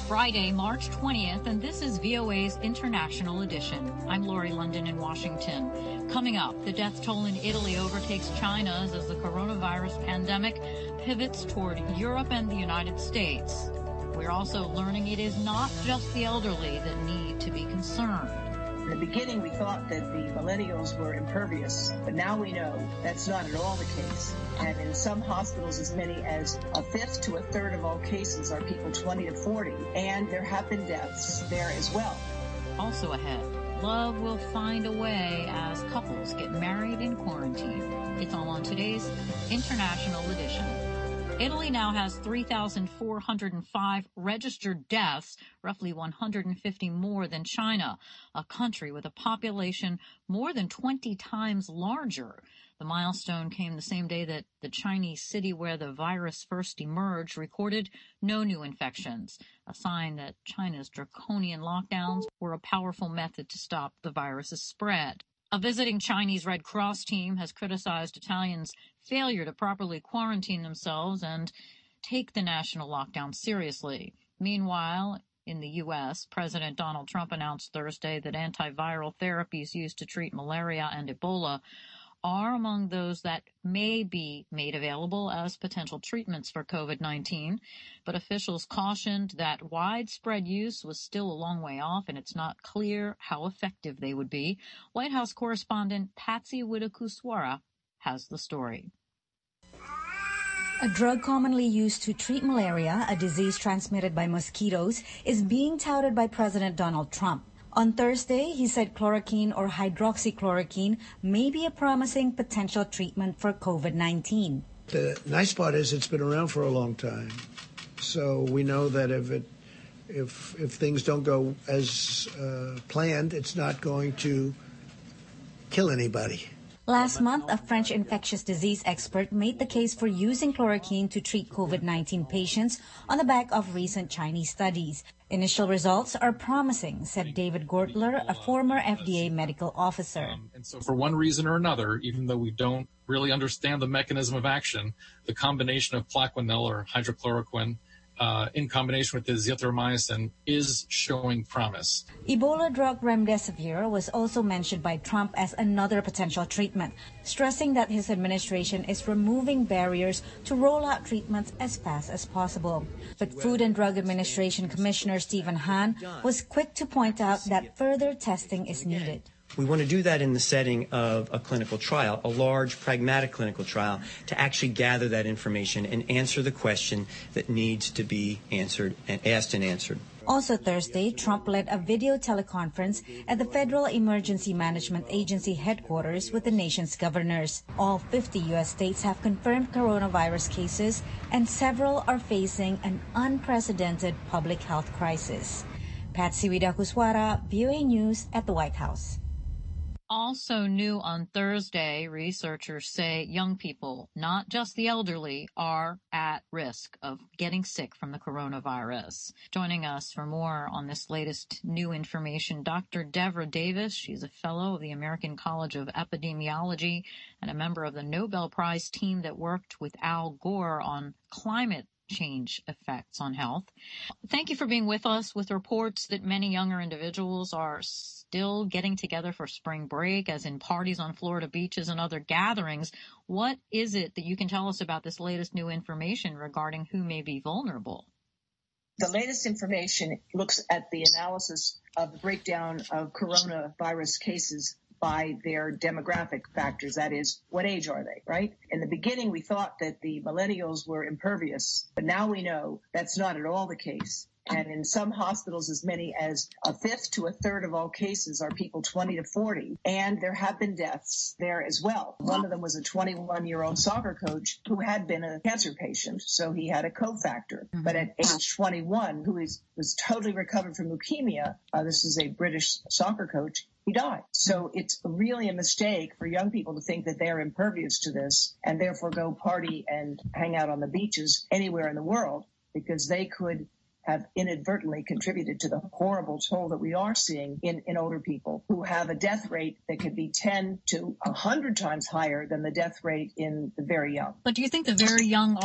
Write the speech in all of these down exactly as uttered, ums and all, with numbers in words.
Friday, March twentieth, and this is V O A's International Edition. I'm Lori London in Washington. Coming up, the death toll in Italy overtakes China's as the coronavirus pandemic pivots toward Europe and the United States. We're also learning it is not just the elderly that need to be concerned. In the beginning, we thought that the millennials were impervious, but now we know that's not at all the case. And in some hospitals, as many as a fifth to a third of all cases are people twenty to forty, and there have been deaths there as well. Also ahead, love will find a way as couples get married in quarantine. It's all on today's International Edition. Italy now has three thousand four hundred five registered deaths, roughly one hundred fifty more than China, a country with a population more than twenty times larger. The milestone came the same day that the Chinese city where the virus first emerged recorded no new infections, a sign that China's draconian lockdowns were a powerful method to stop the virus's spread. A visiting Chinese Red Cross team has criticized Italians' failure to properly quarantine themselves and take the national lockdown seriously. Meanwhile, in the U S, President Donald Trump announced Thursday that antiviral therapies used to treat malaria and Ebola are among those that may be made available as potential treatments for COVID nineteen. But officials cautioned that widespread use was still a long way off, and it's not clear how effective they would be. White House correspondent Patsy Widakuswara has the story. A drug commonly used to treat malaria, a disease transmitted by mosquitoes, is being touted by President Donald Trump. On Thursday, he said chloroquine or hydroxychloroquine may be a promising potential treatment for COVID nineteen. The nice part is it's been around for a long time. So we know that if it, if if things don't go as uh, planned, it's not going to kill anybody. Last month, a French infectious disease expert made the case for using chloroquine to treat COVID nineteen patients on the back of recent Chinese studies. Initial results are promising, said David Gortler, a former F D A medical officer. Um, and so for one reason or another, even though we don't really understand the mechanism of action, the combination of Plaquenil or hydrochloroquine Uh, in combination with the azithromycin is showing promise. Ebola drug remdesivir was also mentioned by Trump as another potential treatment, stressing that his administration is removing barriers to roll out treatments as fast as possible. But Food and Drug Administration Commissioner Stephen Hahn was quick to point out that further testing is needed. We want to do that in the setting of a clinical trial, a large, pragmatic clinical trial, to actually gather that information and answer the question that needs to be answered and asked and answered. Also Thursday, Trump led a video teleconference at the Federal Emergency Management Agency headquarters with the nation's governors. All fifty U S states have confirmed coronavirus cases, and several are facing an unprecedented public health crisis. Patsy Widakuswara, V O A News at the White House. Also new on Thursday, researchers say young people, not just the elderly, are at risk of getting sick from the coronavirus. Joining us for more on this latest new information, Doctor Devra Davis. She's a fellow of the American College of Epidemiology and a member of the Nobel Prize team that worked with Al Gore on climate change effects on health. Thank you for being with us. With reports that many younger individuals are still getting together for spring break, as in parties on Florida beaches and other gatherings, what is it that you can tell us about this latest new information regarding who may be vulnerable? The latest information looks at the analysis of the breakdown of coronavirus cases by their demographic factors. That is, what age are they, right? In the beginning, we thought that the millennials were impervious, but now we know that's not at all the case. And in some hospitals, as many as a fifth to a third of all cases are people twenty to forty. And there have been deaths there as well. One of them was a twenty-one-year-old soccer coach who had been a cancer patient, so he had a cofactor. Mm-hmm. But at age twenty-one, who is, was totally recovered from leukemia, uh, this is a British soccer coach, he died. So it's really a mistake for young people to think that they're impervious to this and therefore go party and hang out on the beaches anywhere in the world, because they could have inadvertently contributed to the horrible toll that we are seeing in, in older people who have a death rate that could be ten to one hundred times higher than the death rate in the very young. But do you think the very young are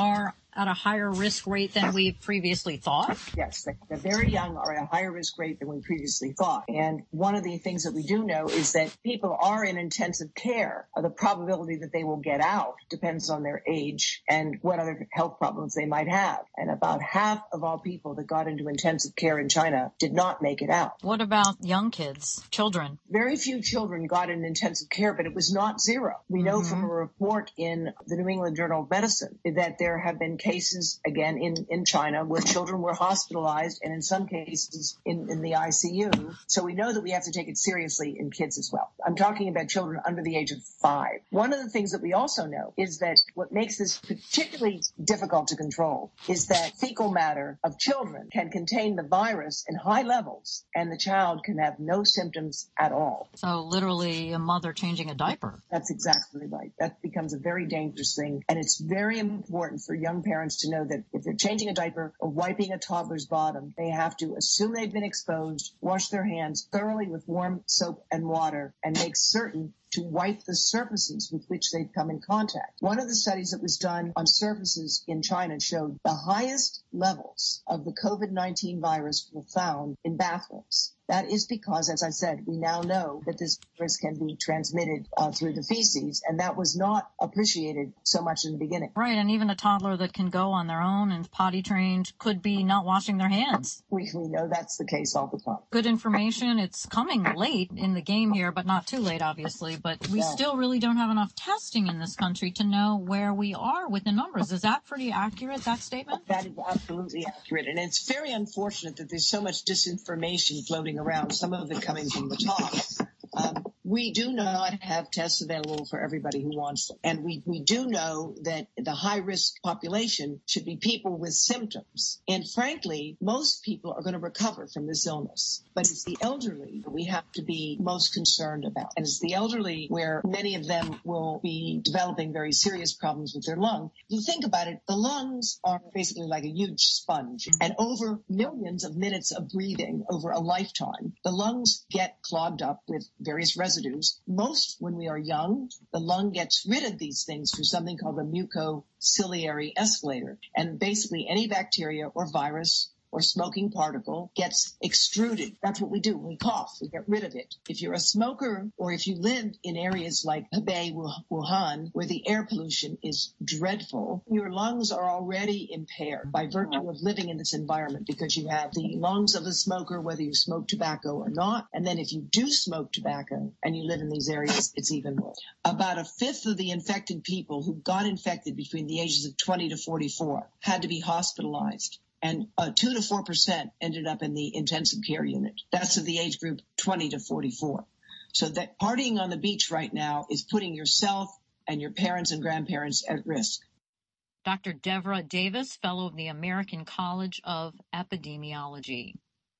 at a higher risk rate than we previously thought? Yes, the, the very young are at a higher risk rate than we previously thought. And one of the things that we do know is that people are in intensive care. The probability that they will get out depends on their age and what other health problems they might have. And about half of all people that got into intensive care in China did not make it out. What about young kids, children? Very few children got in intensive care, but it was not zero. We know mm-hmm. from a report in the New England Journal of Medicine that there have been cases, again, in, in China where children were hospitalized and in some cases in, in the I C U. So we know that we have to take it seriously in kids as well. I'm talking about children under the age of five. One of the things that we also know is that what makes this particularly difficult to control is that fecal matter of children can contain the virus in high levels and the child can have no symptoms at all. So literally a mother changing a diaper. That's exactly right. That becomes a very dangerous thing. And it's very important for young parents to know that if they're changing a diaper or wiping a toddler's bottom, they have to assume they've been exposed, wash their hands thoroughly with warm soap and water, and make certain to wipe the surfaces with which they've come in contact. One of the studies that was done on surfaces in China showed the highest levels of the COVID nineteen virus were found in bathrooms. That is because, as I said, we now know that this virus can be transmitted uh, through the feces, and that was not appreciated so much in the beginning. Right, and even a toddler that can go on their own and potty trained could be not washing their hands. We, we know that's the case all the time. Good information. It's coming late in the game here, but not too late, obviously. But we yeah. still really don't have enough testing in this country to know where we are with the numbers. Is that pretty accurate, that statement? That is absolutely accurate, and it's very unfortunate that there's so much disinformation floating around, some of it coming from the top. Um, we do not have tests available for everybody who wants them. And we, we do know that the high-risk population should be people with symptoms. And frankly, most people are going to recover from this illness. But it's the elderly that we have to be most concerned about. And it's the elderly where many of them will be developing very serious problems with their lung. If you think about it, the lungs are basically like a huge sponge. And over millions of minutes of breathing over a lifetime, the lungs get clogged up with various residues. Most, when we are young, the lung gets rid of these things through something called the mucociliary escalator. And basically any bacteria or virus or smoking particle gets extruded. That's what we do. We cough. We get rid of it. If you're a smoker or if you live in areas like Hebei, Wuhan, where the air pollution is dreadful, your lungs are already impaired by virtue of living in this environment because you have the lungs of a smoker, whether you smoke tobacco or not. And then if you do smoke tobacco and you live in these areas, it's even worse. About a fifth of the infected people who got infected between the ages of twenty to forty-four had to be hospitalized. And uh, two to four percent ended up in the intensive care unit. That's of the age group twenty to forty-four. So that partying on the beach right now is putting yourself and your parents and grandparents at risk. Doctor Devra Davis, fellow of the American College of Epidemiology.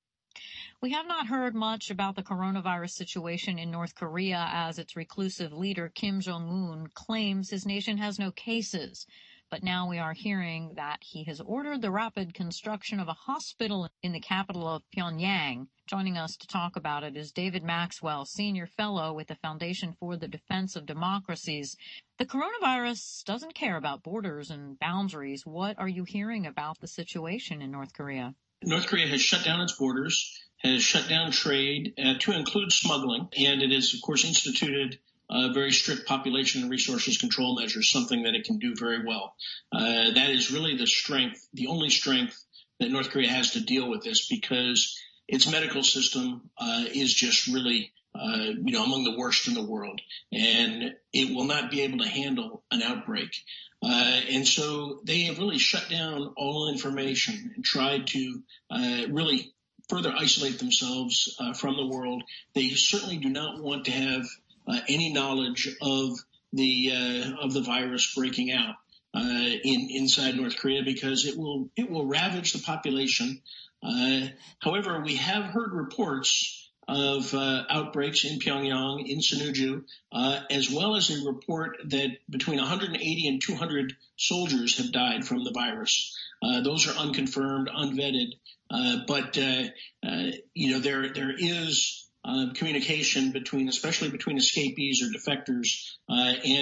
We have not heard much about the coronavirus situation in North Korea as its reclusive leader Kim Jong-un claims his nation has no cases. But now we are hearing that he has ordered the rapid construction of a hospital in the capital of Pyongyang. Joining us to talk about it is David Maxwell, Senior Fellow with the Foundation for the Defense of Democracies. The coronavirus doesn't care about borders and boundaries. What are you hearing about the situation in North Korea? North Korea has shut down its borders, has shut down trade uh, to include smuggling, and it has, of course, instituted Uh, very strict population and resources control measures, something that it can do very well. Uh, that is really the strength, the only strength that North Korea has to deal with this, because its medical system uh, is just really, uh, you know, among the worst in the world, and it will not be able to handle an outbreak. Uh, and so they have really shut down all information and tried to uh, really further isolate themselves uh, from the world. They certainly do not want to have Uh, any knowledge of the uh, of the virus breaking out uh, in inside North Korea, because it will it will ravage the population. Uh, however, we have heard reports of uh, outbreaks in Pyongyang, in Sinuiju, uh, as well as a report that between one hundred eighty and two hundred soldiers have died from the virus. Uh, those are unconfirmed, unvetted, uh, but uh, uh, you know there there is Uh, communication between, especially between escapees or defectors uh, and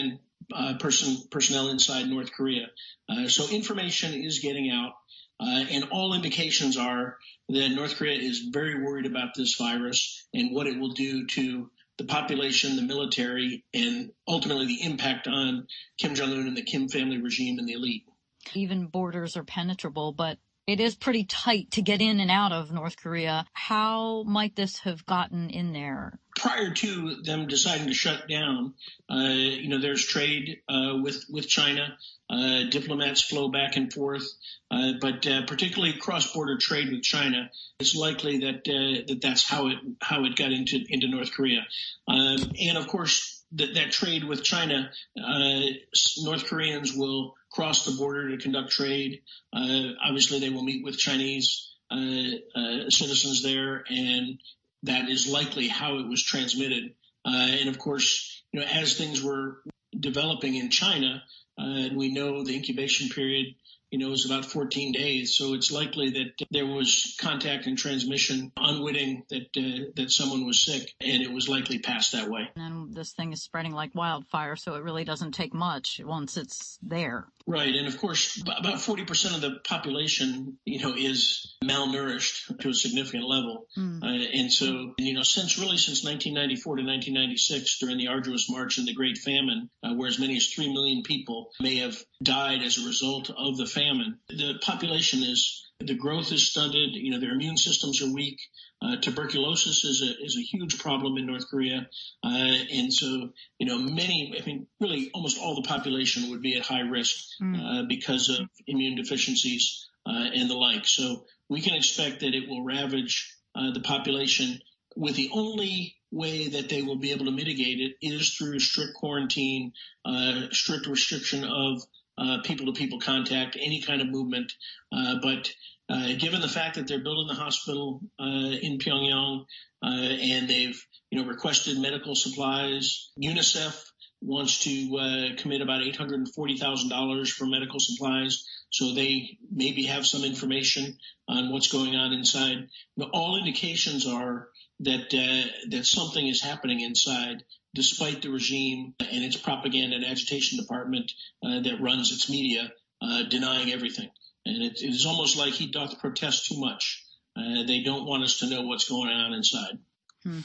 uh, person personnel inside North Korea. Uh, so information is getting out, uh, and all indications are that North Korea is very worried about this virus and what it will do to the population, the military, and ultimately the impact on Kim Jong-un and the Kim family regime and the elite. Even borders are penetrable, but it is pretty tight to get in and out of North Korea. How might this have gotten in there? Prior to them deciding to shut down, uh, you know, there's trade uh, with with China. Uh, diplomats flow back and forth, uh, but uh, particularly cross-border trade with China, it's likely that uh, that that's how it how it got into into North Korea, um, and of course that that trade with China, uh, North Koreans will cross the border to conduct trade. Uh, obviously, they will meet with Chinese uh, uh, citizens there, and that is likely how it was transmitted. Uh, and of course, you know, as things were developing in China, uh, and we know the incubation period, you know, is about fourteen days. So it's likely that there was contact and transmission, unwitting that uh, that someone was sick, and it was likely passed that way. And this thing is spreading like wildfire, so it really doesn't take much once it's there. Right. And of course, about forty percent of the population, you know, is malnourished to a significant level. Mm. Uh, and so, you know, since really since nineteen ninety-four to nineteen ninety-six, during the arduous march and the Great Famine, uh, where as many as three million people may have died as a result of the famine, the population is, the growth is stunted, you know, their immune systems are weak. Uh, tuberculosis is a is a huge problem in North Korea. Uh, and so, you know, many, I mean, really almost all the population would be at high risk uh, because of immune deficiencies uh, and the like. So we can expect that it will ravage uh, the population, with the only way that they will be able to mitigate it is through strict quarantine, uh, strict restriction of uh, people-to-people contact, any kind of movement. Uh, but Uh, given the fact that they're building the hospital uh, in Pyongyang uh, and they've, you know, requested medical supplies, UNICEF wants to uh, commit about eight hundred forty thousand dollars for medical supplies, so they maybe have some information on what's going on inside. But all indications are that uh, that something is happening inside, despite the regime and its propaganda and agitation department uh, that runs its media uh, denying everything. And it, it is almost like he doth protest too much. Uh, they don't want us to know what's going on inside. Hmm.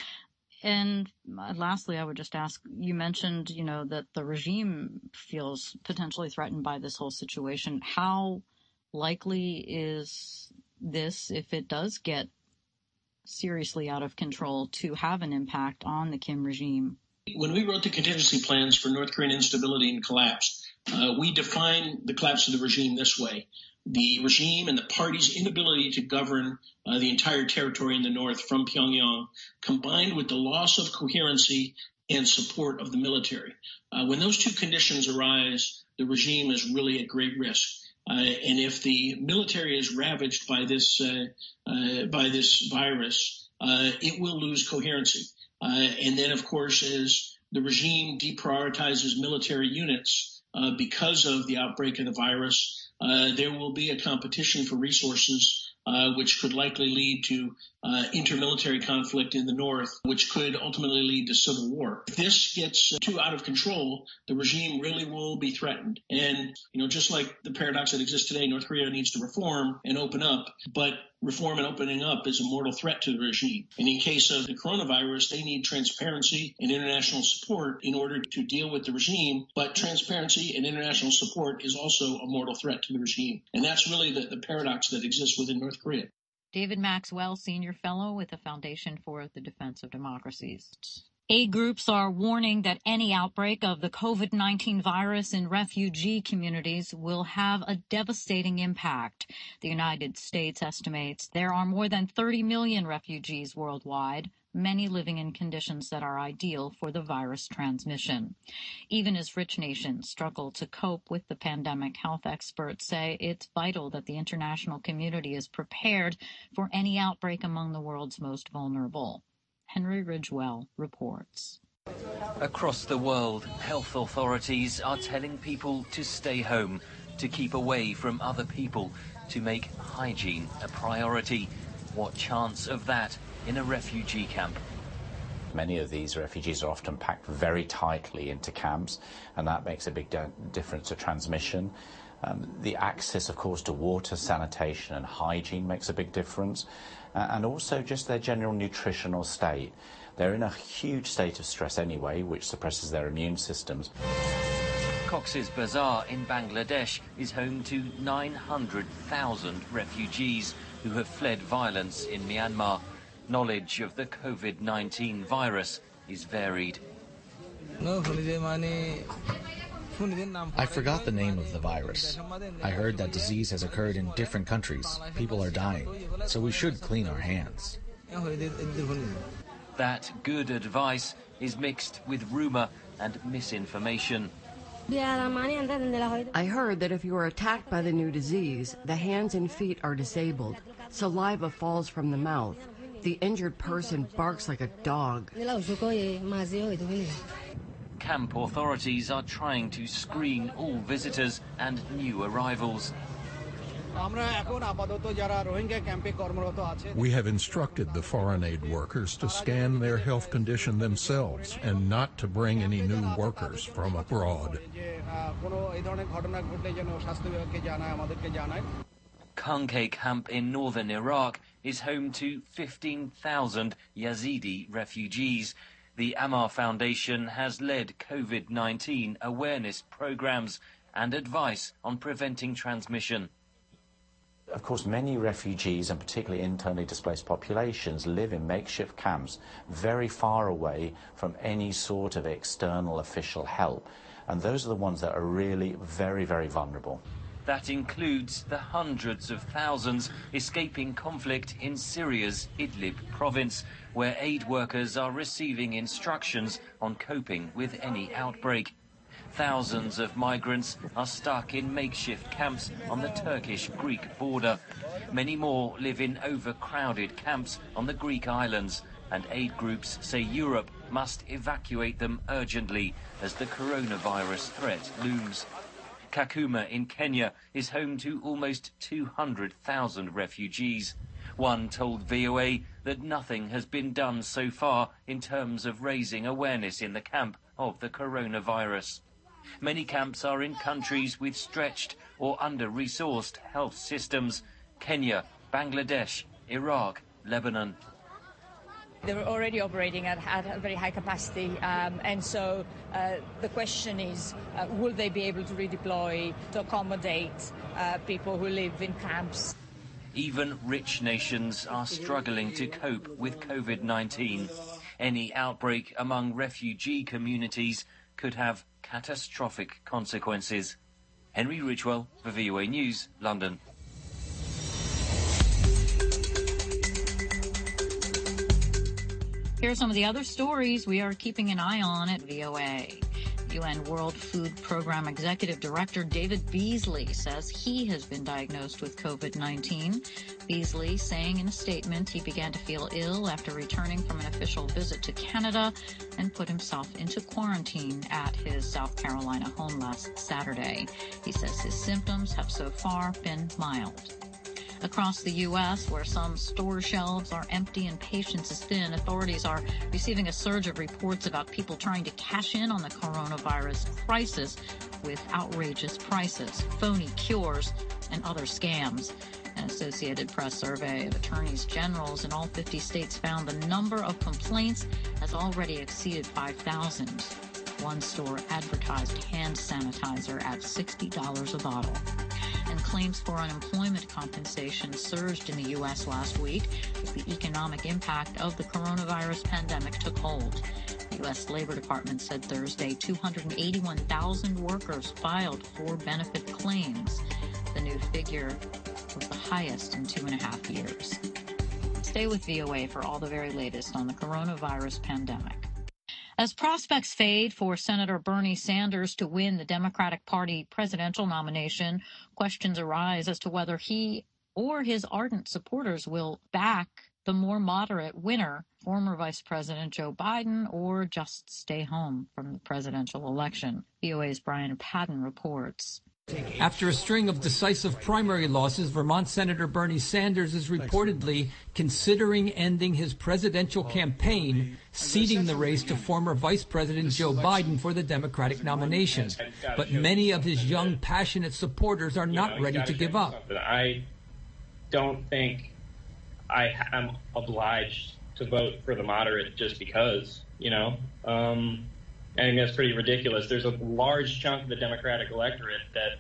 And lastly, I would just ask, you mentioned, you know, that the regime feels potentially threatened by this whole situation. How likely is this, if it does get seriously out of control, to have an impact on the Kim regime? When we wrote the contingency plans for North Korean instability and collapse, Uh, we define the collapse of the regime this way: the regime and the party's inability to govern uh, the entire territory in the north from Pyongyang, combined with the loss of coherency and support of the military. Uh, when those two conditions arise, the regime is really at great risk. Uh, and if the military is ravaged by this uh, uh, by this virus, uh, it will lose coherency. Uh, and then, of course, as the regime deprioritizes military units, Uh, because of the outbreak of the virus, uh, there will be a competition for resources, uh, which could likely lead to uh, intermilitary conflict in the north, which could ultimately lead to civil war. If this gets too out of control, the regime really will be threatened. And, you know, just like the paradox that exists today, North Korea needs to reform and open up, but reform and opening up is a mortal threat to the regime. And in case of the coronavirus, they need transparency and international support in order to deal with the regime. But transparency and international support is also a mortal threat to the regime. And that's really the, the paradox that exists within North Korea. David Maxwell, Senior Fellow with the Foundation for the Defense of Democracies. Aid groups are warning that any outbreak of the COVID nineteen virus in refugee communities will have a devastating impact. The United States estimates there are more than thirty million refugees worldwide, many living in conditions that are ideal for the virus transmission. Even as rich nations struggle to cope with the pandemic, health experts say it's vital that the international community is prepared for any outbreak among the world's most vulnerable. Henry Ridgewell reports. Across the world, health authorities are telling people to stay home, to keep away from other people, to make hygiene a priority. What chance of that in a refugee camp? Many of these refugees are often packed very tightly into camps, and that makes a big difference to transmission. Um, the access, of course, to water, sanitation and hygiene makes a big difference, uh, and also just their general nutritional state. They're in a huge state of stress anyway, which suppresses their immune systems. Cox's Bazar in Bangladesh is home to nine hundred thousand refugees who have fled violence in Myanmar. Knowledge of the COVID nineteen virus is varied. I forgot the name of the virus. I heard that disease has occurred in different countries. People are dying, so we should clean our hands. That good advice is mixed with rumour and misinformation. I heard that if you are attacked by the new disease, the hands and feet are disabled. Saliva falls from the mouth. The injured person barks like a dog. Camp authorities are trying to screen all visitors and new arrivals. We have instructed the foreign aid workers to scan their health condition themselves and not to bring any new workers from abroad. Khanke camp in northern Iraq is home to fifteen thousand Yazidi refugees. The Ammar Foundation has led COVID nineteen awareness programs and advice on preventing transmission. Of course, many refugees, and particularly internally displaced populations, live in makeshift camps very far away from any sort of external official help. And those are the ones that are really very, very vulnerable. That includes the hundreds of thousands escaping conflict in Syria's Idlib province, where aid workers are receiving instructions on coping with any outbreak. Thousands of migrants are stuck in makeshift camps on the Turkish-Greek border. Many more live in overcrowded camps on the Greek islands, and aid groups say Europe must evacuate them urgently as the coronavirus threat looms. Kakuma in Kenya is home to almost two hundred thousand refugees. One told V O A that nothing has been done so far in terms of raising awareness in the camp of the coronavirus. Many camps are in countries with stretched or under-resourced health systems: Kenya, Bangladesh, Iraq, Lebanon. They're already operating at, at a very high capacity, um, and so uh, the question is, uh, will they be able to redeploy to accommodate uh, people who live in camps? Even rich nations are struggling to cope with COVID nineteen. Any outbreak among refugee communities could have catastrophic consequences. Henry Ridgwell for V O A News, London. Here are some of the other stories we are keeping an eye on at V O A. U N World Food Program Executive Director David Beasley says he has been diagnosed with COVID nineteen. Beasley saying in a statement he began to feel ill after returning from an official visit to Canada and put himself into quarantine at his South Carolina home last Saturday. He says his symptoms have so far been mild. Across the U S, where some store shelves are empty and patience is thin, authorities are receiving a surge of reports about people trying to cash in on the coronavirus crisis with outrageous prices, phony cures, and other scams. An Associated Press survey of attorneys generals in all fifty states found the number of complaints has already exceeded five thousand. One store advertised hand sanitizer at sixty dollars a bottle. And claims for unemployment compensation surged in the U S last week as the economic impact of the coronavirus pandemic took hold. The U S Labor Department said Thursday two hundred eighty-one thousand workers filed for benefit claims. The new figure was the highest in two and a half years. Stay with V O A for all the very latest on the coronavirus pandemic. As prospects fade for Senator Bernie Sanders to win the Democratic Party presidential nomination, questions arise as to whether he or his ardent supporters will back the more moderate winner, former Vice President Joe Biden, or just stay home from the presidential election. V O A's Brian Padden reports. After a string of decisive primary losses, Vermont Senator Bernie Sanders is reportedly considering ending his presidential campaign, ceding the race to former Vice President Joe Biden for the Democratic nomination. But many of his young, passionate supporters are not ready to give up. I don't think I am obliged to vote for the moderate just because, you know. Um, I think that's pretty ridiculous. There's a large chunk of the Democratic electorate that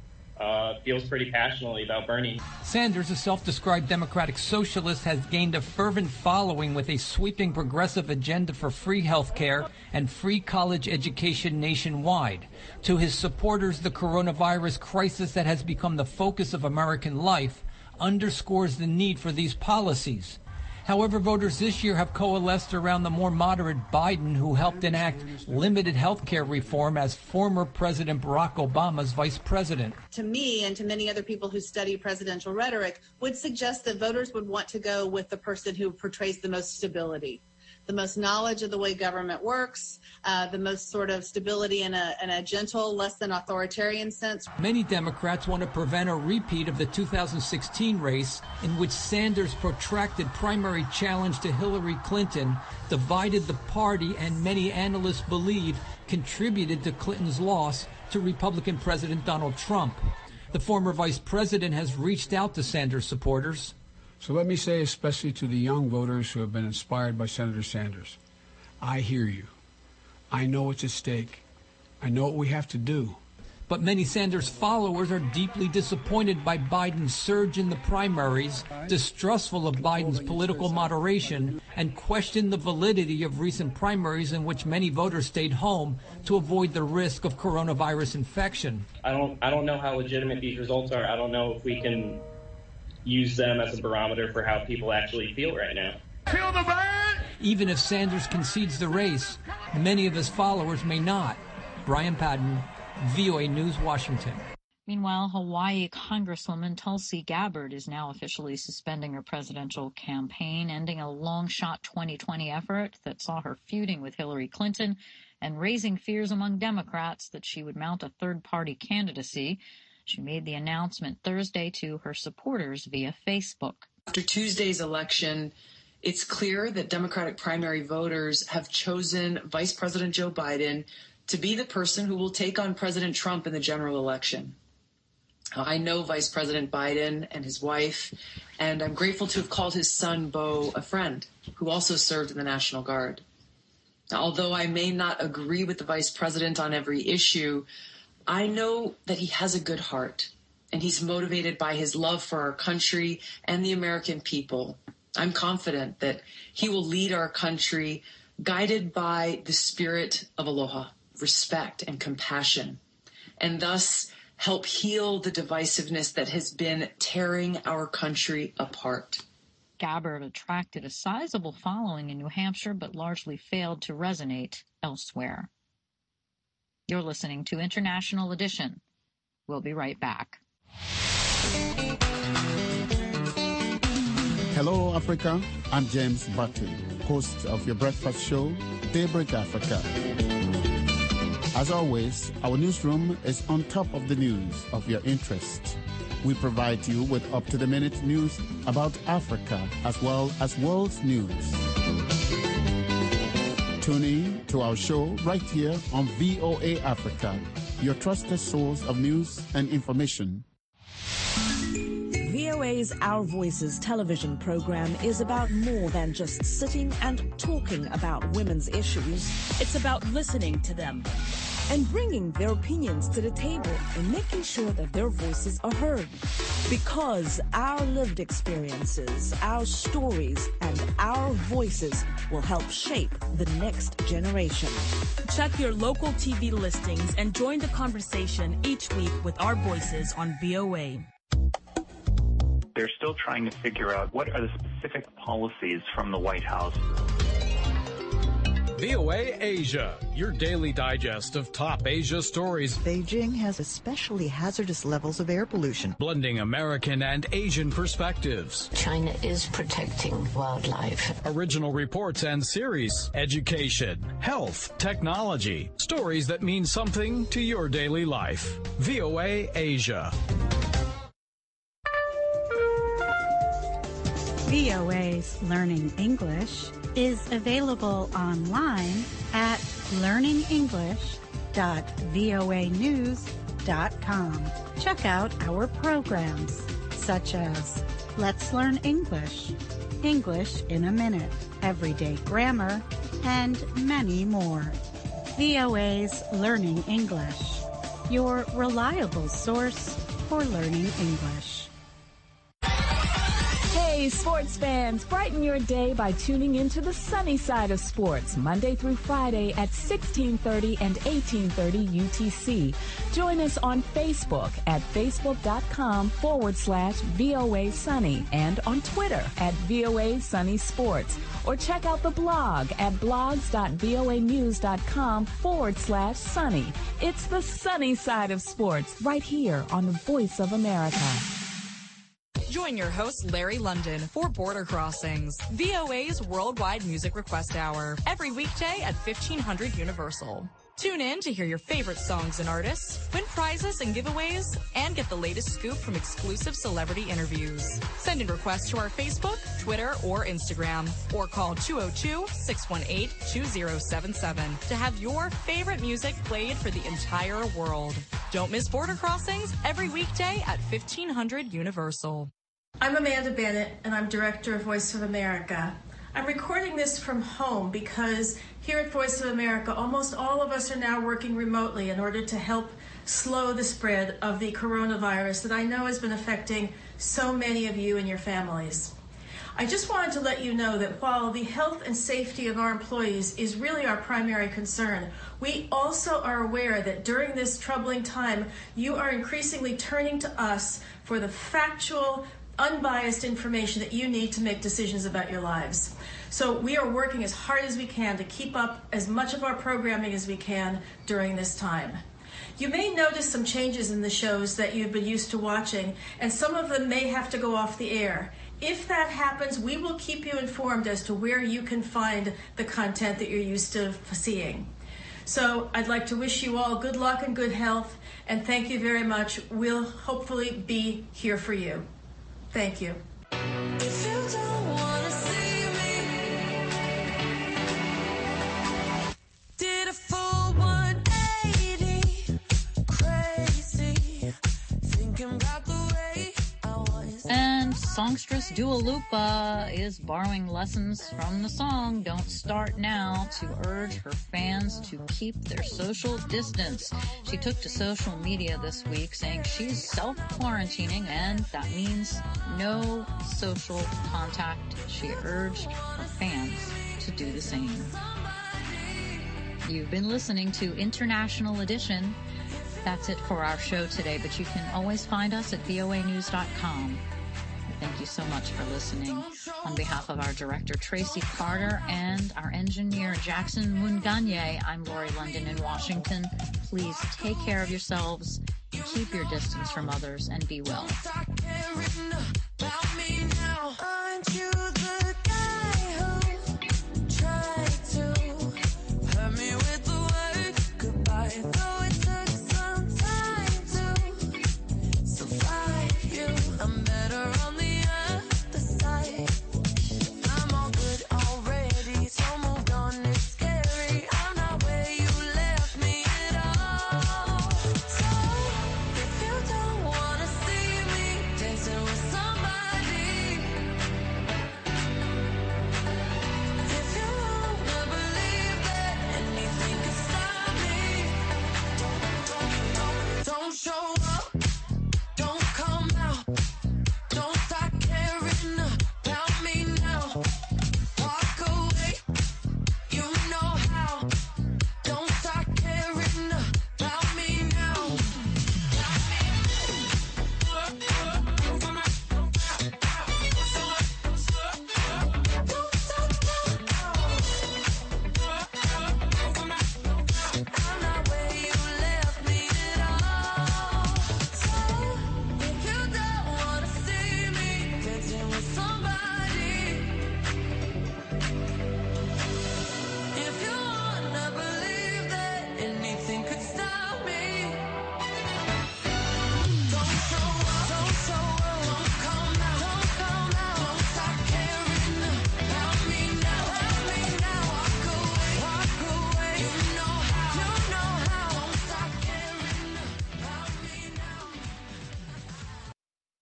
uh, feels pretty passionately about Bernie. Sanders, a self-described Democratic socialist, has gained a fervent following with a sweeping progressive agenda for free health care and free college education nationwide. To his supporters, the coronavirus crisis that has become the focus of American life underscores the need for these policies. However, voters this year have coalesced around the more moderate Biden, who helped enact limited health care reform as former President Barack Obama's vice president. To me and to many other people who study presidential rhetoric, would suggest that voters would want to go with the person who portrays the most stability, the most knowledge of the way government works, uh, the most sort of stability in a, in a gentle, less than authoritarian sense. Many Democrats want to prevent a repeat of the two thousand sixteen race, in which Sanders' protracted primary challenge to Hillary Clinton divided the party and many analysts believe contributed to Clinton's loss to Republican President Donald Trump. The former vice president has reached out to Sanders supporters. So let me say, especially to the young voters who have been inspired by Senator Sanders, I hear you. I know what's at stake. I know what we have to do. But many Sanders followers are deeply disappointed by Biden's surge in the primaries, distrustful of Biden's political moderation, and question the validity of recent primaries in which many voters stayed home to avoid the risk of coronavirus infection. I don't, I don't know how legitimate these results are. I don't know if we can use them as a barometer for how people actually feel right now. Feel the burn! Even if Sanders concedes the race, many of his followers may not. Brian Patton, V O A News, Washington. Meanwhile, Hawaii Congresswoman Tulsi Gabbard is now officially suspending her presidential campaign, ending a long-shot twenty twenty effort that saw her feuding with Hillary Clinton and raising fears among Democrats that she would mount a third-party candidacy. She made the announcement Thursday to her supporters via Facebook. After Tuesday's election, it's clear that Democratic primary voters have chosen Vice President Joe Biden to be the person who will take on President Trump in the general election. I know Vice President Biden and his wife, and I'm grateful to have called his son, Beau, a friend, who also served in the National Guard. Now, although I may not agree with the Vice President on every issue, I know that he has a good heart, and he's motivated by his love for our country and the American people. I'm confident that he will lead our country guided by the spirit of aloha, respect, and compassion, and thus help heal the divisiveness that has been tearing our country apart. Gabbard attracted a sizable following in New Hampshire, but largely failed to resonate elsewhere. You're listening to International Edition. We'll be right back. Hello, Africa. I'm James Button, host of your breakfast show, Daybreak Africa. As always, our newsroom is on top of the news of your interest. We provide you with up-to-the-minute news about Africa as well as world news. Tune in to our show right here on V O A Africa, your trusted source of news and information. V O A's Our Voices television program is about more than just sitting and talking about women's issues. It's about listening to them and bringing their opinions to the table and making sure that their voices are heard. Because our lived experiences, our stories, and our voices will help shape the next generation. Check your local T V listings and join the conversation each week with our voices on V O A. They're still trying to figure out what are the specific policies from the White House. V O A Asia, your daily digest of top Asia stories. Beijing has especially hazardous levels of air pollution. Blending American and Asian perspectives. China is protecting wildlife. Original reports and series. Education, health, technology. Stories that mean something to your daily life. V O A Asia. V O A's Learning English is available online at learning english dot voa news dot com. Check out our programs such as Let's Learn English, English in a Minute, Everyday Grammar, and many more. V O A's Learning English, your reliable source for learning English. Hey, sports fans, brighten your day by tuning into the sunny side of sports, Monday through Friday at sixteen thirty and eighteen thirty U T C. Join us on Facebook at facebook.com forward slash VOA Sunny and on Twitter at VOA Sunny Sports. Or check out the blog at blogs.voanews.com forward slash sunny. It's the sunny side of sports right here on the Voice of America. Join your host, Larry London, for Border Crossings, V O A's worldwide music request hour, every weekday at fifteen hundred Universal. Tune in to hear your favorite songs and artists, win prizes and giveaways, and get the latest scoop from exclusive celebrity interviews. Send in requests to our Facebook, Twitter, or Instagram, or call two oh two, six one eight, two oh seven seven to have your favorite music played for the entire world. Don't miss Border Crossings every weekday at fifteen hundred Universal. I'm Amanda Bennett, and I'm director of Voice of America. I'm recording this from home because here at Voice of America, almost all of us are now working remotely in order to help slow the spread of the coronavirus that I know has been affecting so many of you and your families. I just wanted to let you know that while the health and safety of our employees is really our primary concern, we also are aware that during this troubling time, you are increasingly turning to us for the factual, unbiased information that you need to make decisions about your lives. So we are working as hard as we can to keep up as much of our programming as we can during this time. You may notice some changes in the shows that you've been used to watching, and some of them may have to go off the air. If that happens, we will keep you informed as to where you can find the content that you're used to seeing. So I'd like to wish you all good luck and good health, and thank you very much. We'll hopefully be here for you. Thank you. If you don't wanna see me, did a full one eighty, crazy, thinking about the way I was. And songstress Dua Lipa is borrowing lessons from the song Don't Start Now to urge her fans to keep their social distance. She took to social media this week saying she's self-quarantining and that means no social contact. She urged her fans to do the same. You've been listening to International Edition. That's it for our show today, but you can always find us at V O A news dot com. Thank you so much for listening. On behalf of our director, Tracy Carter, and our engineer, Jackson Munganye, I'm Lori London in Washington. Please take care of yourselves, keep your distance from others, and be well. Aren't you the guy who tried to hurt me with the word goodbye? Though it took some time to survive you, I'm better